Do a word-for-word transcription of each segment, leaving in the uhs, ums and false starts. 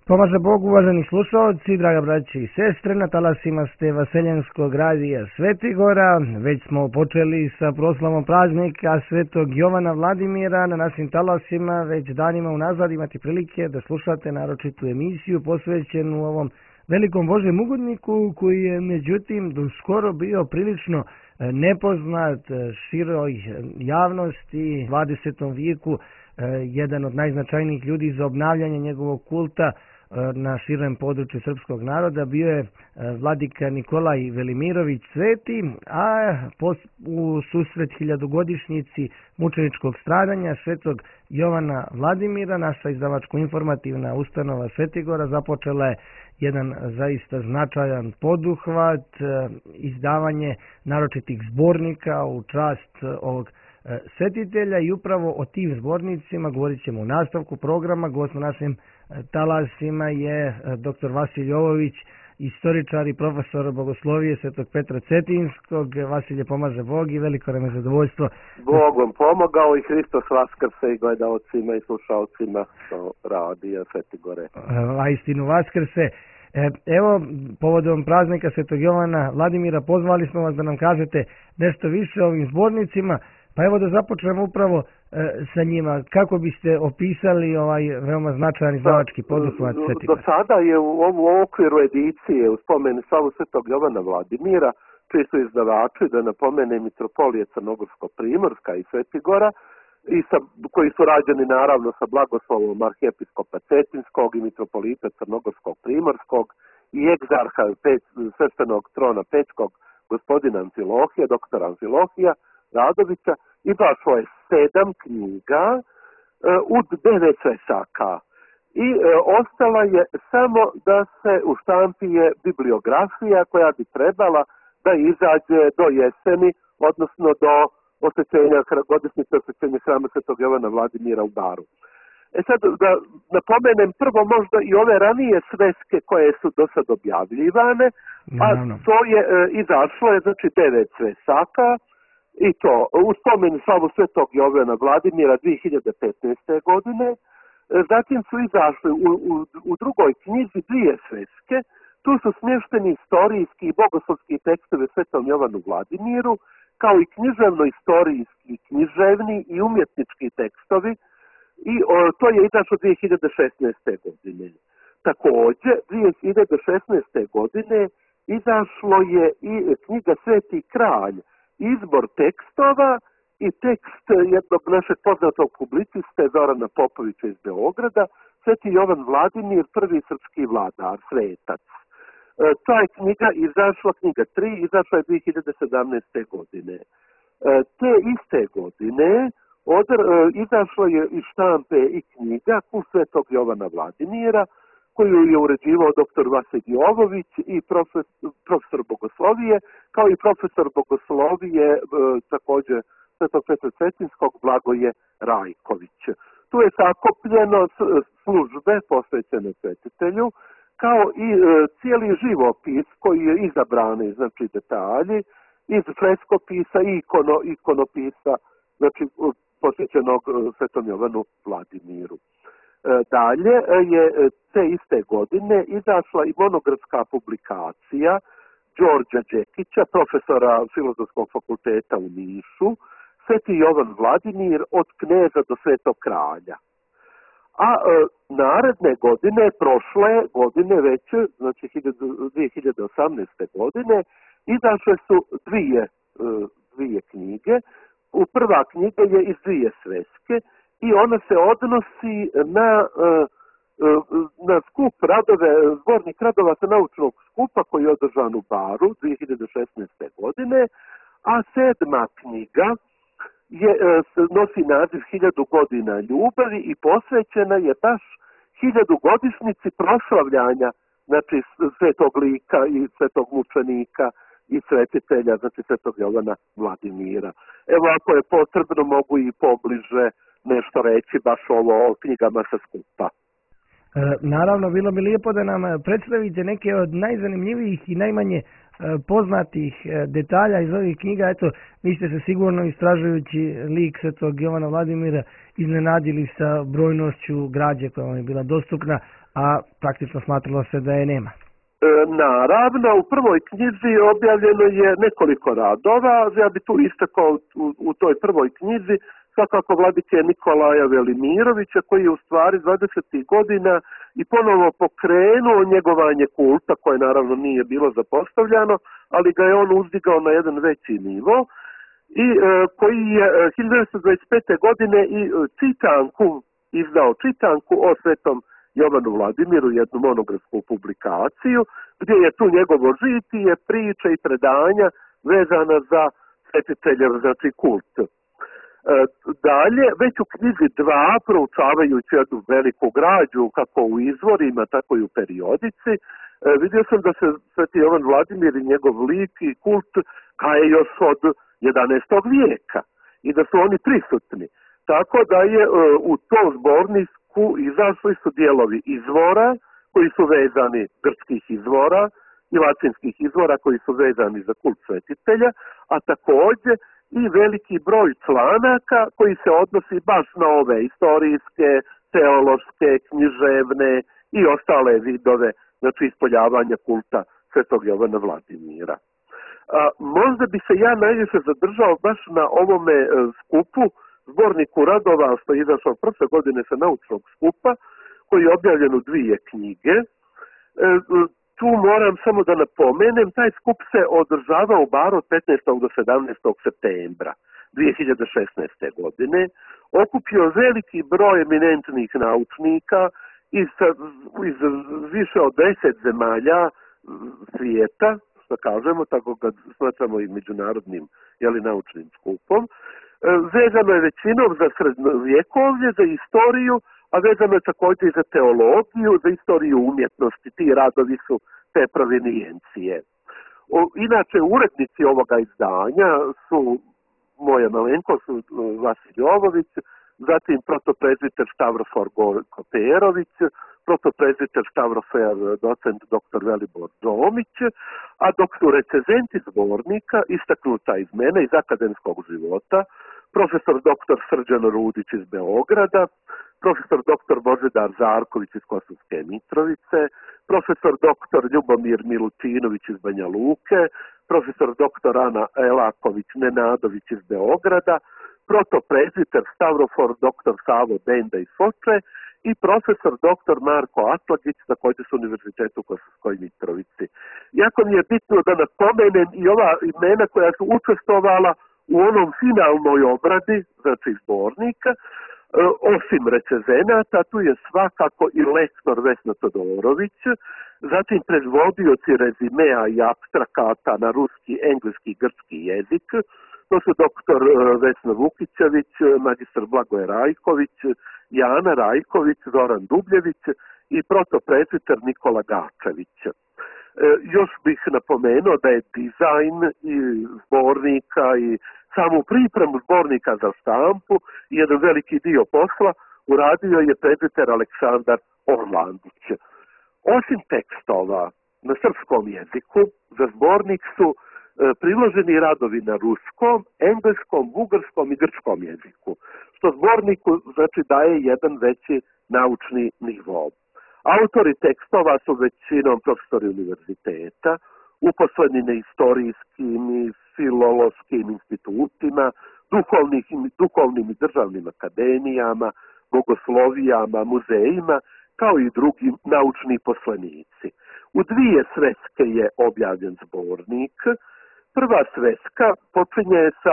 Pomaže Bog, uvaženi slušalci, draga braći i sestre, na talasima ste Vaseljenskog radija Svetigora. Već smo počeli sa proslavom praznika Svetog Jovana Vladimira. Na našim talasima već danima unazad imate prilike da slušate naročitu emisiju posvećenu ovom velikom Božjem ugodniku, koji je međutim do skoro bio prilično nepoznat široj javnosti. U dvadesetom vijeku jedan od najznačajnijih ljudi za obnavljanje njegovog kulta na širem području srpskog naroda bio je vladika Nikolaj Velimirović Sveti, a u susret hiljadugodišnjici mučeničkog stradanja Svetog Jovana Vladimira naša izdavačko-informativna ustanova Svetigora započela je jedan zaista značajan poduhvat, izdavanje naročitih zbornika u čast ovog svetitelja, i upravo o tim zbornicima govorit ćemo u nastavku programa. Gost na našim talasima je doktor Vasilij Jovović, istoričar i profesor bogoslovije Svetog Petra Cetinskog. Vasilije, pomaže Bog i veliko nam je zadovoljstvo. Bogom pomogao i Hristos vaskrse i gledalcima i slušalcima radija Svetigore. A istinu vaskrse. Evo, povodom praznika Svetog Jovana Vladimira pozvali smo vas da nam kažete nešto više o ovim zbornicima. Pa evo da započnemo upravo e, sa njima. Kako biste opisali ovaj veoma značajan izdavački poduhvat Svetigora? Do sada je u ovom okviru edicije u spomenu slavu Svetog Jovana Vladimira, čiji su izdavači, da napomene, mitropolije Crnogorsko-Primorska i Svetigora, i sa, koji su rađeni naravno sa blagoslovom arhijepiskopa Cetinskog i mitropolita Crnogorskog Primorskog i egzarha peć, sveštenog trona Pećkog gospodina Amfilohija, doktora Amfilohija Radovića, i došlo je sedam knjiga e, u devet svesaka. I e, ostala je samo da se uštampije bibliografija koja bi trebala da izađe do jeseni, odnosno do osvećenja, godišnjice osvećenja hrama Svetog Jovana Vladimira u Baru. E sad da napomenem prvo možda i ove ranije sveske koje su do sad objavljivane, a to je e, izašlo je znači devet svesaka, i to u spomenu slavu Svetog Jovana Vladimira dvije hiljade petnaeste. godine. Zatim su izašli u, u, u drugoj knjizi dvije sveske. Tu su smješteni istorijski i bogoslovski tekstovi Svetom Jovanu Vladimiru, kao i književno-istorijski, književni i umjetnički tekstovi, i o, to je izašlo dvije hiljade šesnaeste. godine. Također, dvije hiljade šesnaeste. godine izašlo je i knjiga Sveti kralj, izbor tekstova i tekst jednog našeg poznatog publiciste Zorana Popovića iz Beograda, Sveti Jovan Vladimir, prvi srpski vladar, svetac. E, ta je knjiga izašla, knjiga tri, izašla je dvije hiljade sedamnaeste. godine. E, te iste godine odr, e, izašla je iz štampe i knjiga Kult Svetog Jovana Vladimira, koju je uređivao doktor Vasilij Jovović i profesor, profesor bogoslovije, kao i profesor bogoslovije e, također Svetog Petra Cetinskog Blagoje Rajković. Tu je sakopljeno službe posvećene svetitelju, kao i e, cijeli živopis koji je izabrani, znači detalji, iz freskopisa i ikono, ikonopisa, znači posvećenog Svetom Jovanu Vladimiru. Dalje je te iste godine izašla i monografska publikacija Đorđa Đekića, profesora Filozofskog fakulteta u Nišu, Sveti Jovan Vladimir od kneza do svetog kralja. A e, naredne godine, prošle godine već, znači dvije hiljade osamnaeste. godine, izašle su dvije, e, dvije knjige. U prva knjiga je iz dvije sveske, i ona se odnosi na, na skup radove, zbornik radova sa naučnog skupa koji je održan u Baru dvije hiljade šesnaeste. godine, a sedma knjiga je, nosi naziv Hiljadu godina ljubavi i posvećena je baš hiljadugodišnjici proslavljanja, znači svetog lika i svetog mučenika i svetitelja, znači Svetog Jovana Vladimira. Evo, ako je potrebno, mogu i pobliže nešto reći baš ovo o knjigama sa skupa. E, naravno, bilo bi lijepo da nam predstavite neke od najzanimljivijih i najmanje e, poznatih e, detalja iz ovih knjiga. Eto, vi ste se sigurno, istražujući lik Svetog Jovana Vladimira, iznenadili sa brojnošću građe koja vam je bila dostupna. a praktično smatralo se da je nema. Naravno, u prvoj knjizi objavljeno je nekoliko radova. Ja bi tu istakao u, u toj prvoj knjizi svakako vladike Nikolaja Velimirovića, koji je u stvari dvadesetih godina i ponovo pokrenuo njegovanje kulta, koje naravno nije bilo zapostavljano, ali ga je on uzdigao na jedan veći nivo, i e, koji je e, hiljadu devetsto dvadeset pete. godine i e, čitanku, izdao čitanku o svetom Jovanu Vladimiru, jednu monografsku publikaciju, gdje je tu njegovo žitije, priče i predanja vezana za svetiteljev, znači kult. E, dalje, već u knjizi dva, proučavajući jednu veliku građu, kako u izvorima, tako i u periodici, e, vidio sam da se sveti Jovan Vladimir i njegov lik i kult kaje još od jedanaestog vijeka i da su oni prisutni. Tako da je e, u tom zborniku izašli su dijelovi izvora koji su vezani, grčkih izvora i latinskih izvora koji su vezani za kult svetitelja, a također i veliki broj članaka koji se odnosi baš na ove istorijske, teološke, književne i ostale vidove, znači ispoljavanja kulta svetog Jovana Vladimira. A, možda bi se ja najviše zadržao baš na ovome e, skupu, zborniku radova što je izašao prošle godine sa naučnog skupa, koji je objavljen u dvije knjige. E, tu moram samo da napomenem, taj skup se održava u Baru od petnaestog do sedamnaestog septembra dvije hiljade šesnaeste. godine. Okupio veliki broj eminentnih naučnika iz, iz više od deset zemalja svijeta, što kažemo, tako ga smatramo i međunarodnim jeli, naučnim skupom. Vezano je većinom za srednjovjekovlje, za istoriju, a vezano je također i za teologiju, za istoriju umjetnosti. Ti radovi su te provenijencije. Inače, urednici ovoga izdanja su moja malenkost, Vasilij Jovović, zatim protoprezbiter Stavrofor Koperović, protoprezbiter Stavrofer docent doktor Velibor Domić, a doktor recenzenti zbornika, istaknuta iz mene, iz akademskog života, profesor doktor Srđan Rudić iz Beograda, profesor doktor Božidar Zarković iz Kosovske Mitrovice, profesor doktor Ljubomir Milutinović iz Banja Luke, profesor doktor Ana Elaković Nenadović iz Beograda, protoprezbiter Stavrofor doktor Savo Benda iz Foče i profesor doktor Marko Atlagić, također s Univerzitetu u Kosovskoj Mitrovici. Jako mi je bitno da napomenem i ova imena koja su učestvovala u onom finalnoj obradi, znači zbornika, E, osim recenzenata, tu je svakako i lektor Vesna Todorović, zatim predvodioci rezimea i abstrakata na ruski, engleski i grčki jezik, to su doktor Vesna Vukićević, magistar Blagoje Rajković, Jana Rajković, Zoran Dubljević i protoprezbiter Nikola Gačević. E, još bih napomenuo da je dizajn i zbornika i samu pripremu zbornika za štampu i jedan veliki dio posla uradio je prezbiter Aleksandar Orlandić. Osim tekstova na srpskom jeziku, za zbornik su e, priloženi radovi na ruskom, engleskom, bugarskom i grčkom jeziku, što zborniku znači daje jedan veći naučni nivo. Autori tekstova su većinom profesori univerziteta, uposleni na istorijskim i filološkim institutima, duhovnim, duhovnim i državnim akademijama, bogoslovijama, muzejima, kao i drugim naučni poslanici. U dvije sveske je objavljen zbornik. Prva sveska počinje sa,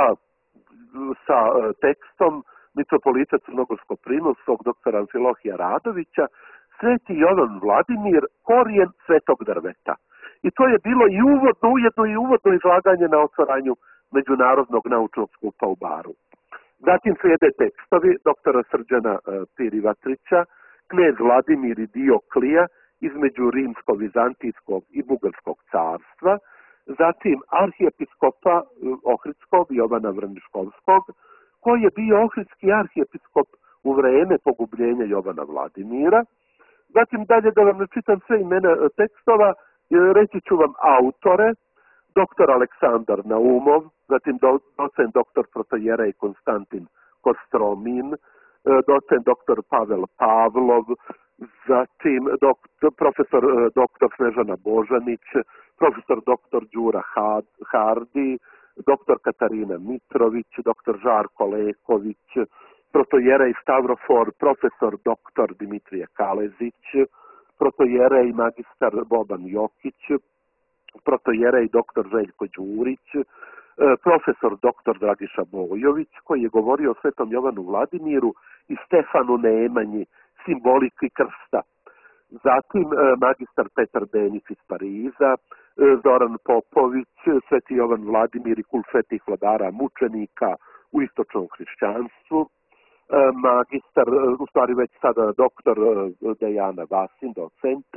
sa tekstom mitropolita Crnogorsko-Primorskog doktora Amfilohija Radovića, Sveti Jovan Vladimir, korijen svetog drveta. I to je bilo i uvodno, ujedno i uvodno izlaganje na otvaranju Međunarodnog naučnog skupa u Baru. Zatim slijede tekstovi doktora Srđana Pirivatrića, knez Vladimir i Dioklija između rimsko-vizantijskog i bugarskog carstva, zatim arhijepiskopa Ohridskog Jovana Vrniškovskog, koji je bio ohridski arhijepiskop u vreme pogubljenja Jovana Vladimira. Zatim dalje da vam ne čitam sve imena tekstova, reći ću vam autore, doktor Aleksandar Naumov, zatim docent doktor protojerej Konstantin Kostromin, docent doktor Pavel Pavlov, zatim doktor, profesor doktor Snežana Božanić, profesor doktor Đura Hardi, doktor Katarina Mitrović, doktor Žarko Leković, protojerej Stavrofor, profesor doktor Dimitrije Kalezić, protojerej magistar Boban Jokić, protojerej doktor Željko Đurić, profesor doktor Dragiša Bojović, koji je govorio o Svetom Jovanu Vladimiru i Stefanu Nemanji, simboliki krsta. Zatim magistar Petar Benić iz Pariza, Zoran Popović, Sveti Jovan Vladimir i kult svetih vladara mučenika u istočnom hrišćanstvu, magistar, u stvari već sada doktor Dejana Vasin, docent,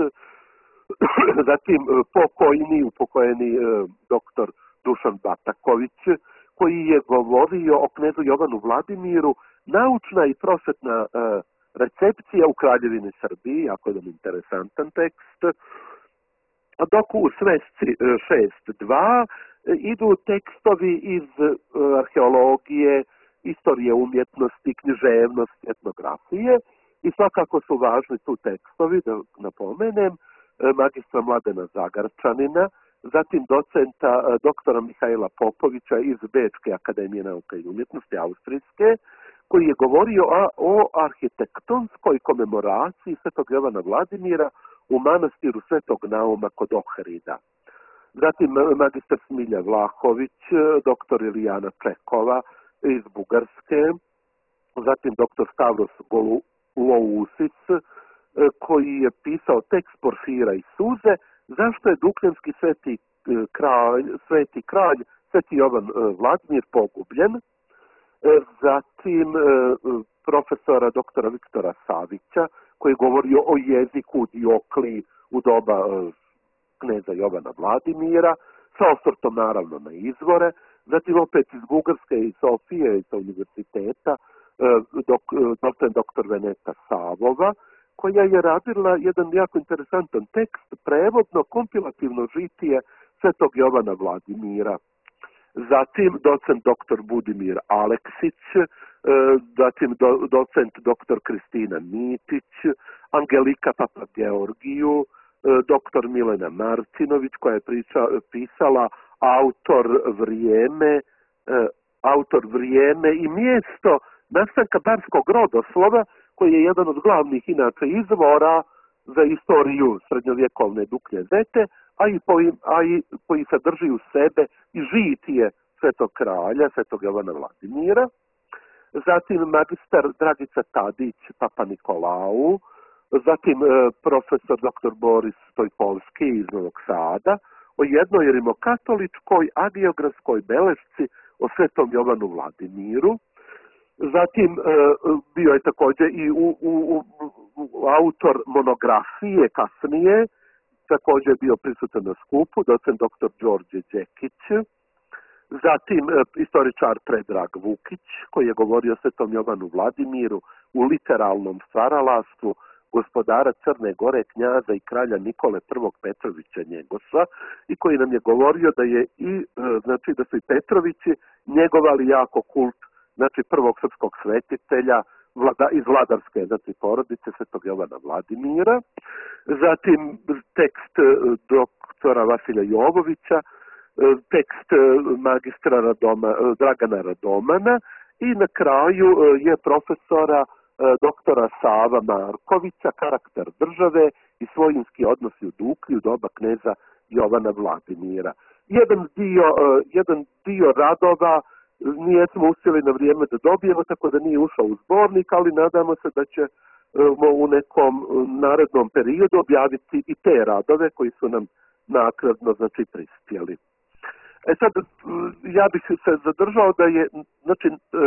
zatim pokojni, upokojeni doktor Dušan Bataković, koji je govorio o knezu Jovanu Vladimiru, naučna i prosvetna recepcija u Kraljevini Srbiji, jako jedan interesantan tekst, dok u svesci šest dva idu tekstovi iz arheologije, istorije umjetnosti, književnosti, etnografije i svakako su važni tu tekstovi, da napomenem, magistra Mladena Zagarčanina, zatim docenta doktora Mihajla Popovića iz Bečke akademije nauka i umjetnosti, austrijske, koji je govorio o arhitektonskoj komemoraciji Svetog Jovana Vladimira u manastiru Svetog Nauma kod Ohrida. Zatim magistar Smilja Vlahović, doktor Ilijana Čekova iz Bugarske, zatim doktor Stavros Golousis, koji je pisao tekst Porfira i suze, zašto je Dukljanski sveti kralj, sveti kralj, Sveti Jovan Vladimir pogubljen. Zatim profesora doktora Viktora Savića, koji je govorio o jeziku Diokliji u doba kneza Jovana Vladimira, sa osvrtom naravno na izvore. Zatim opet iz Bugarske i Sofije i sa univerziteta, dok, docent doktor Veneta Savova, koja je radila jedan jako interesantan tekst, prevodno kompilativno žitije Svetog Jovana Vladimira. Zatim docent doktor Budimir Aleksić, zatim do, docent doktor Kristina Mitić, Angelika Papageorgiju, doktor Milena Martinović, koja je priča, pisala autor vrijeme, autor vrijeme i mjesto nastanka barskog rodoslova, koji je jedan od glavnih inače izvora za istoriju srednjovjekovne Duklje Zete, a i, po, a i koji sadrži u sebe i žitije Svetog kralja, Svetog Jovana Vladimira. Zatim magistar Dragica Tadić, Papa Nikolau, zatim e, profesor doktor Boris Stojkovski iz Novog Sada, o jednoj rimokatoličkoj agiografskoj belešci o Svetom Jovanu Vladimiru. Zatim e, bio je također i u, u, u, autor monografije kasnije, također bio prisutan na skupu, docent doktor Đorđe Đekić. Zatim e, istoričar Predrag Vukić, koji je govorio o Svetom Jovanu Vladimiru u literalnom stvaralaštvu gospodara Crne Gore, knjaza i kralja Nikole prvog Petrovića Njegoša, i koji nam je govorio da je i, e, znači da su i Petrovići njegovali jako kult, znači prvog srpskog svetitelja vlada, iz vladarske, znači porodice Svetog Jovana Vladimira. Zatim tekst doktora Vasilja Jovovića, tekst magistra Radoma, Dragana Radomana i na kraju je profesora doktora Sava Markovića, Karakter države i svojinski odnosi u Duklji u doba kneza Jovana Vladimira. Jedan dio, jedan dio radova nijesmo uspjeli na vrijeme da dobijemo, tako da nije ušao u zbornik, ali nadamo se da ćemo u nekom narednom periodu objaviti i te radove koji su nam naknadno, znači, prispjeli. E sad, ja bih se zadržao da je, znači,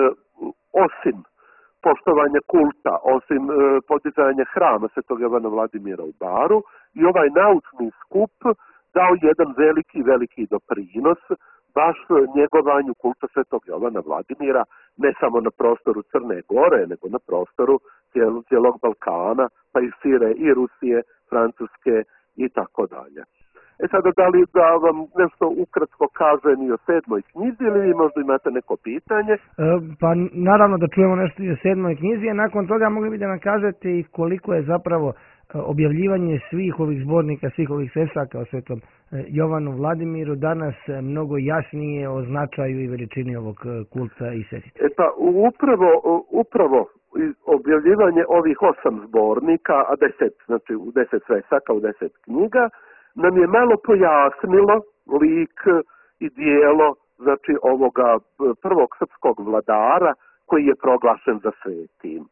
osim poštovanja kulta, osim podizanja hrama Svetog Jovana Vladimira u Baru, i ovaj naučni skup dao jedan veliki, veliki doprinos baš njegovanju kulta Svetog Jovana Vladimira, ne samo na prostoru Crne Gore, nego na prostoru cijelog, cijelog Balkana, pa i šire i Rusije, Francuske i tako dalje. E sada da li da vam nešto ukratko kažem i o sedmoj knjizi ili vi možda imate neko pitanje? E, pa naravno da čujemo nešto i o sedmoj knjizi, a nakon toga mogli bi da nam kažete i koliko je zapravo objavljivanje svih ovih zbornika, svih ovih svesaka o svetom Jovanu Vladimiru danas mnogo jasnije o značaju i veličini ovog kulta i svetitelja. E pa upravo, upravo objavljivanje ovih osam zbornika, a deset, znači u deset svesaka, u deset knjiga, nam je malo pojasnilo lik i dijelo znači ovoga prvog srpskog vladara koji je proglašen za svetim.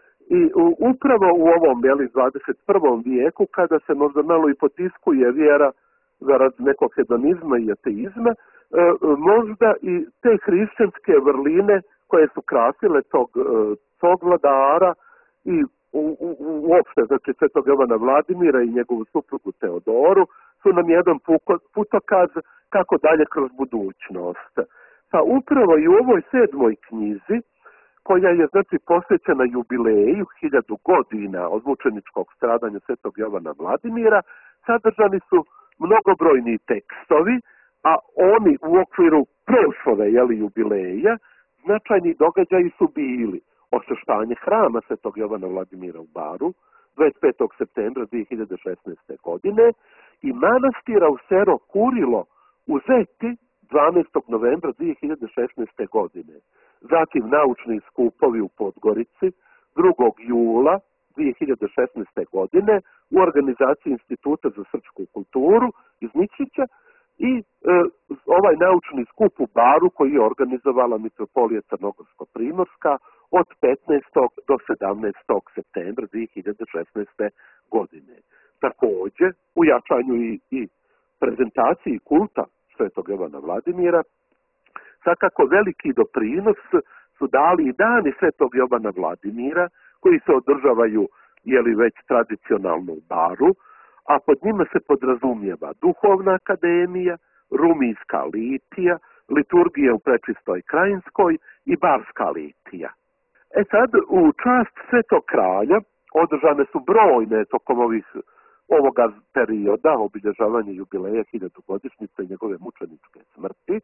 I upravo u ovom jeli, dvadeset prvom vijeku, kada se možda malo i potiskuje vjera zarad nekog hedonizma i ateizma, možda i te hrišćanske vrline koje su krasile tog, tog vladara i u, u, uopšte, znači svetog Jovana Vladimira i njegovu suprugu Teodoru, su nam jedan putokaz kako dalje kroz budućnost. Pa upravo i u ovoj sedmoj knjizi, koja je znači posvećena jubileju hiljadu godina od mučeničkog stradanja svetog Jovana Vladimira, sadržani su mnogobrojni tekstovi, a oni u okviru prošlove jeli, jubileja značajni događaji su bili osveštanje hrama svetog Jovana Vladimira u Baru dvadeset petog septembra dvije hiljade šesnaeste. godine i manastira u Sero Kurilo u Zeti dvanaestog novembra dvije hiljade šesnaeste. godine. Zatim naučni skupovi u Podgorici drugog jula dvije hiljade šesnaeste. godine u organizaciji Instituta za srpsku kulturu iz Nikšića i e, ovaj naučni skup u Baru koji je organizovala mitropolija Crnogorsko-Primorska od petnaestog do sedamnaestog septembra dvije hiljade šesnaeste. godine. Također u jačanju i, i prezentaciji kulta svetog Jovana Vladimira svakako veliki doprinos su dali i dani svetog Jovana Vladimira koji se održavaju jeli već tradicionalno u Baru, a pod njima se podrazumijeva duhovna akademija, rumijska litija, liturgija u Prečistoj Krajinskoj i barska litija. E sad, u čast svetog kralja održane su brojne tokom ovih, ovoga perioda obilježavanja jubileja hiljadugodišnjice i njegove mučeničke smrti, e,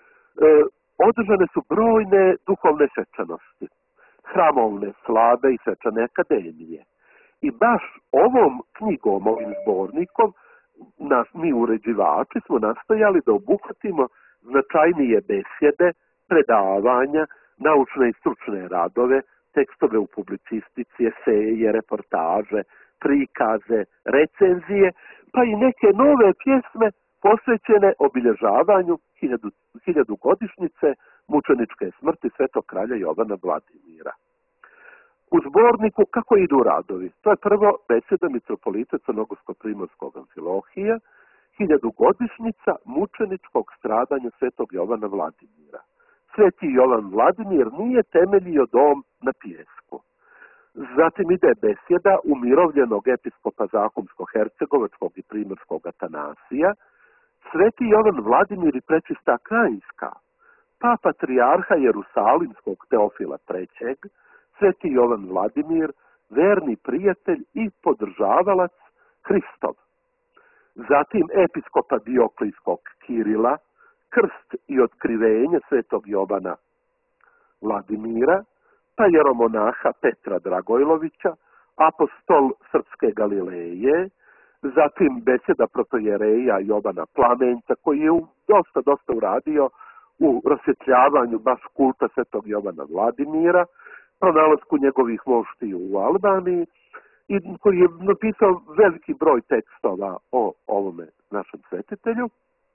održane su brojne duhovne svečanosti, hramovne slave i svečane akademije. I baš ovom knjigom, ovim zbornikom, nas, mi uređivači smo nastojali da obuhvatimo značajnije besjede, predavanja, naučne i stručne radove, tekstove u publicistici, eseje, reportaže, prikaze, recenzije, pa i neke nove pjesme posvećene obilježavanju hiljadu, hiljadu godišnjice mučeničke smrti svetog kralja Jovana Vladimira. U zborniku kako idu radovi? To je prvo beseda mitropolita Crnogorsko-Primorskog Amfilohija, hiljadugodišnjica mučeničkog stradanja svetog Jovana Vladimira. Sveti Jovan Vladimir nije temeljio dom na pijesku. Zatim ide besjeda umirovljenog episkopa Zahumsko-Hercegovačkog i Primorskog Atanasija, Sveti Jovan Vladimir i Prečista Krajinska, pa patrijarha Jerusalimskog Teofila trećeg, Sveti Jovan Vladimir, verni prijatelj i podržavalac Hristov. Zatim episkopa Dioklijskog Kirila, krst i otkrivenje svetog Jovana Vladimira, pa jeromonaha Petra Dragojlovića, apostol Srpske Galileje, zatim beseda protojereja Jovana Plamenca koji je dosta, dosta uradio u rasvjetljavanju baš kulta svetog Jovana Vladimira, pronalasku njegovih moštiju u Albaniji i koji je napisao veliki broj tekstova o ovome našem svetitelju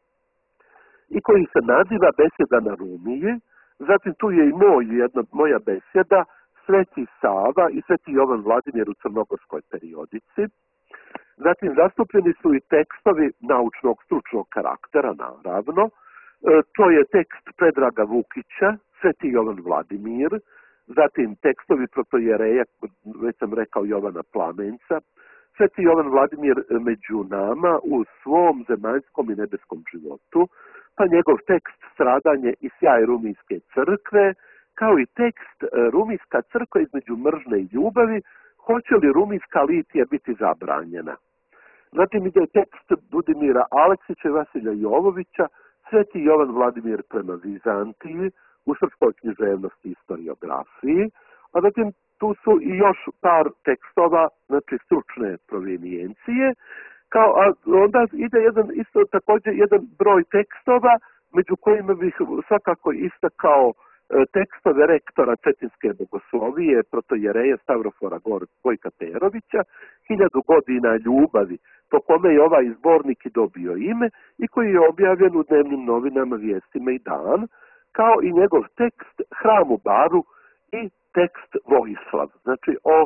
i koji se naziva Besjeda na Rumiji. Zatim tu je i moj, jedna moja besjeda Sveti Sava i Sveti Jovan Vladimir u crnogorskoj periodici. Zatim zastupljeni su i tekstovi naučnog stručnog karaktera, naravno. E, to je tekst Predraga Vukića, Sveti Jovan Vladimir, zatim tekstovi protojereja, već sam rekao Jovana Plamenca, Sveti Jovan Vladimir među nama u svom zemaljskom i nebeskom životu, pa njegov tekst Stradanje i sjaj Rumijske crkve, kao i tekst Rumijska crkva između mržne i ljubavi, hoće li Rumijska litija biti zabranjena. Zatim ide tekst Budimira Aleksića i Vasilja Jovovića, Sveti Jovan Vladimir prema Vizantiji, u srpskoj književnosti i historiografiji, a zatim tu su i još par tekstova, znači stručne provenijencije, kao, a onda ide jedan, isto također jedan broj tekstova, među kojima bih svakako istakao tekstove rektora Cetinske bogoslovije, protojereja Stavrofora Gojka Terovića, Hiljadu godina ljubavi, po kome je ovaj zbornik i dobio ime i koji je objavljen u dnevnim novinama Vijestima i Dan, kao i njegov tekst Hram u Baru i tekst Vojislav, znači o,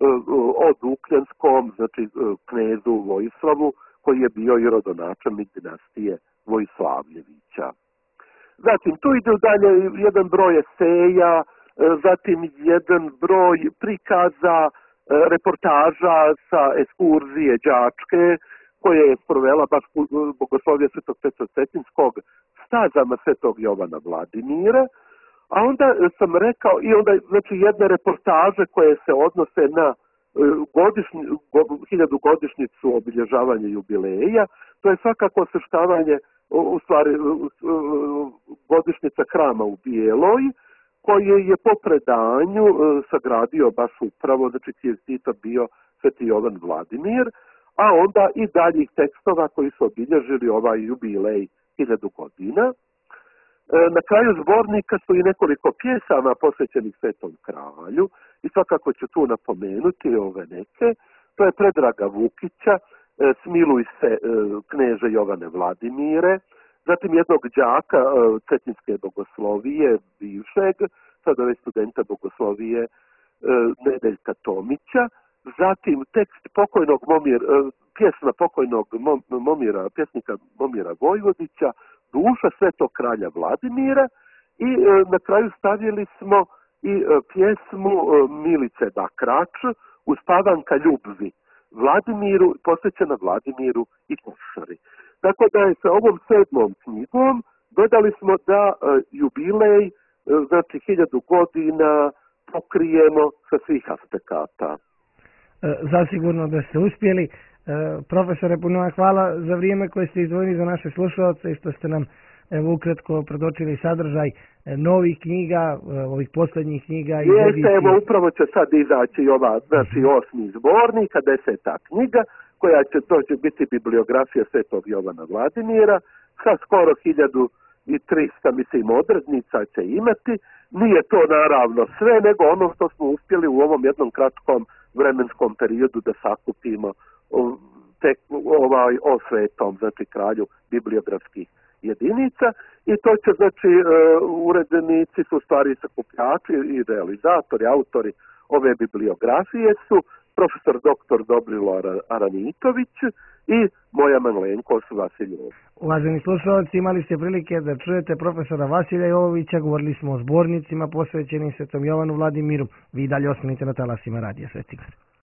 o Dukljanskom, znači knezu Vojislavu, koji je bio i rodonačelnik dinastije Vojslavljevića. Zatim tu ide dalje jedan broj eseja, zatim jedan broj prikaza, reportaža sa ekskurzije đačke, koje je provela baš Bogoslovija Svetog Petra Cetinskog stazama Svetog Jovana Vladimira, a onda sam rekao i onda znači jedne reportaže koje se odnose na godišnji, hiljadu godišnjicu obilježavanja jubileja, to je svakako osveštavanje u stvari godišnjica Hrama u Bijeloj, koje je po predanju sagradio baš upravo, znači investitor bio Sveti Jovan Vladimir, a onda i daljih tekstova koji su obilježili ovaj jubilej hiljadu godina. Na kraju zbornika su i nekoliko pjesama posvećenih Svetom kralju i svakako ću tu napomenuti ove neke. To je Predraga Vukića, Smiluj se kneže Jovane Vladimire, zatim jednog đaka Cetinske bogoslovije, bivšeg, sada već studenta bogoslovije Nedeljka Tomića, zatim tekst pokojnog Momir, pjesma pokojnog Momira, pjesnika Momira Vojvodića, Duša Svetog kralja Vladimira i na kraju stavili smo i pjesmu Milice Bakrač, Uspavanka ljubvi, Vladimiru, posvećena Vladimiru i Košari. Tako da je sa ovom sedmom knjigom dodali smo da jubilej, znači hiljadu godina, pokrijemo sa svih aspekata. Zasigurno da ste uspjeli. Profesore, puno vam hvala za vrijeme koje ste izdvojili za naše slušalce i što ste nam evo ukratko predočili sadržaj novih knjiga, ovih posljednjih knjiga. Jeste, evo upravo će sad izaći ova, znači osmi zbornik, deseta knjiga, koja će, to će biti bibliografija Svetog Jovana Vladimira, sa skoro hiljadu i trista, mislim, odrednica će imati. Nije to naravno sve, nego ono što smo uspjeli u ovom jednom kratkom vremenskom periodu da sakupimo tek ovaj o Svetom, znači kralju bibliografskih jedinica, i to će, znači, urednici su stvari sakupljači i realizatori, autori ove bibliografije su profesor doktor Dobrilo Aranitović i moja malenkost Vasilj Jovović. Uvaženi slušalci, imali ste prilike da čujete profesora Vasilja Jovovića, govorili smo o zbornicima posvećenim Svetom Jovanu Vladimiru. Vi dalje ostanite na talasima Radija Sveti Gor.